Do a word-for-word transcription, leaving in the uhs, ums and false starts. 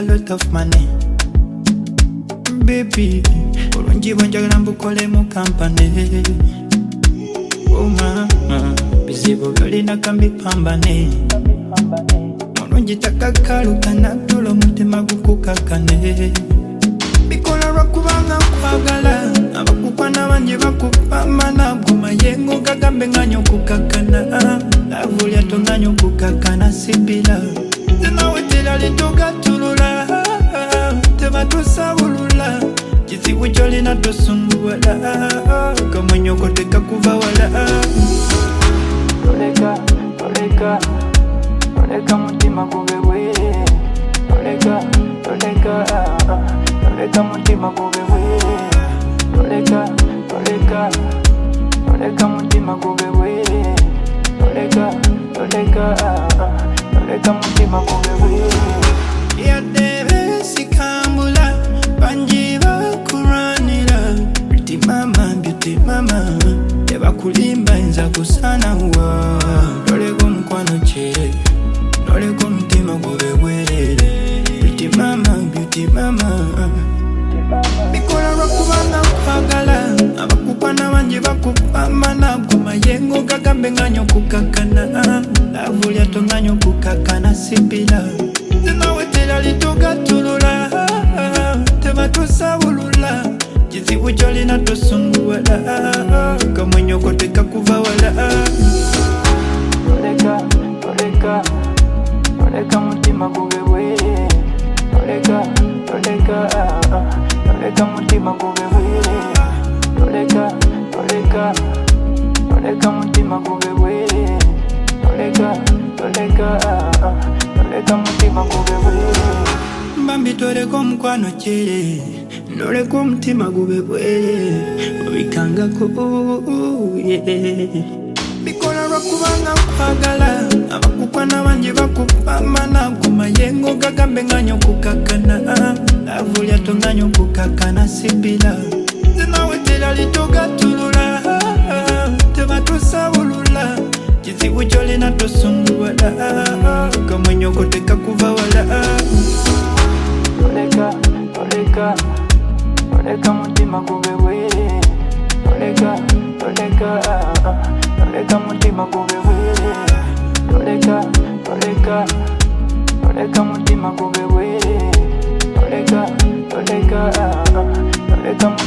lot of money. Baby, bulungi bwenjagala mbukole mu kampani. Oh mama, bizibu byolina kambipambane. Mulungi takakalukana tulo mutima gukukakane. Bikola lwakubanga nkwagala, abakukwana bangi bakupambana. Gumayengo gagambe nganyo kukakana, lavu lyato nganyo kukakana sibila. Zinawetela litogatulula, tebatusabulula. Kizibu kyolina tosunguwala, kamwenyoko tekakuva wala. Toleka, toleka, toleka mutima gube bwere. Toleka, toleka, toleka mutima gube bwere. Toleka, toleka, toleka mutima gube bwere. Toleka, toleka, toleka mutima gube bwere. Yadebe sikambula, banjiba kuranira. Beauty mama, beauty mama, eba kulimba enza kusana wa. Toleko mkwano chere, toleko mutima gube bwerere. Beauty mama, beauty mama, bikola lwakubanga nkwagala, abakukwana bangi bakupambana. Gumayengo gagambe nganyo kukakana, lavu lyato nganyo kukakana sibila. Zinawetela litogatulula, tebatusabulula. Kizibu kyolina tosunguwala, kamwenyoko tekakuva wala. Toleka, toleka, toleka mutima gube bwere. Toleka, toleka, toleka mutima gube bwere. Toleka, toleka, toleka mutima gube bwere. Toleka, toleka, toleka mutima gube bwere. Mbambi toleko mukwano chere, toleko mutima gube bwere. Obikangako, yeah. Bikola lwakubanga nkwagala, abakukwana bangi bakupambana. Gumayengo gagambe nganyo kukakana, lavu lyato nganyo kukakana sibila. Zinawetela litogatulula, tebatusabulula. Kizibu kyolina tosunguwala, kamwenyoko tekakuva wala. Toleka, toleka, toleka mutima gube bwere. Toleka, toleka, toleka mutima gube bwere. Toleka, toleka, toleka mutima gube bwere. Toleka, toleka, toleka